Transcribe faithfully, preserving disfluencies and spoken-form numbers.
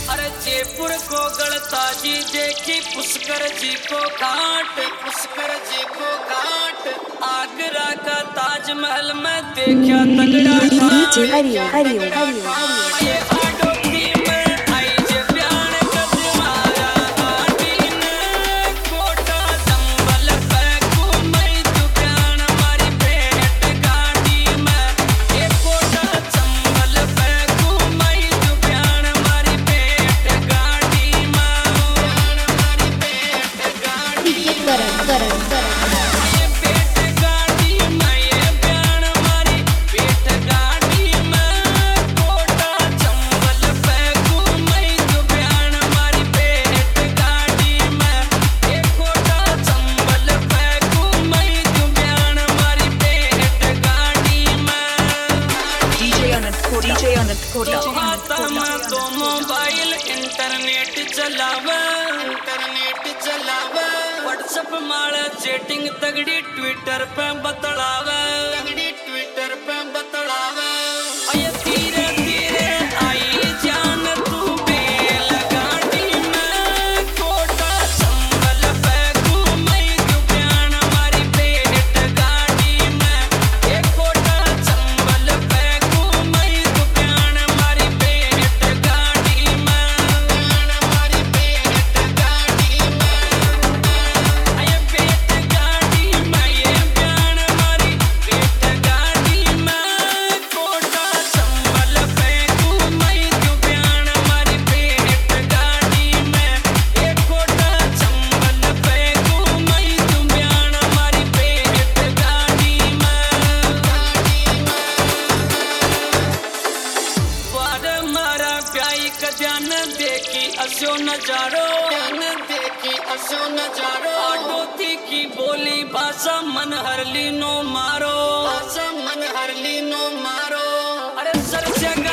अरे जयपुर को गणताजी देखी पुष्कर जी को घाट, पुष्कर जी को घाट। आगरा का ताजमहल में देखा तगड़ा ठाट। हरिओम हरिओम हरिओम तो मोबाइल इंटरनेट चलावे, इंटरनेट चलावे। व्हाट्सएप मारे चैटिंग तगड़ी ट्विटर पे बतलावे, तगड़ी ट्विटर पे बतलावे। अये धीरे धीरे आई जान तू बेलगाड़ी में, कोटा चंबल पे घूमई दुकान हमारी पेट गाड़ी में। एक कोटा चंबल पे घूमई दुकान हमारी पेट गाड़ी में, हमारी पेट गाड़ी में। अये पेट गाड़ी में ये बयान हमारी पेट गाड़ी में। कोटा चंबल पे घूमई दुकान हमारी पेट गाड़ी में। एक कोटा चंबल पे घूमई दुकान हमारी पेट गाड़ी में, गाड़ी में। वार मारा प्याई का ध्यान देखी असो नजारो, ध्यान देखी असो नजारो। आडोती की बोली भाषा मन हरली नो मारो, भाषा मन हरली नो मारो। अरे सर जग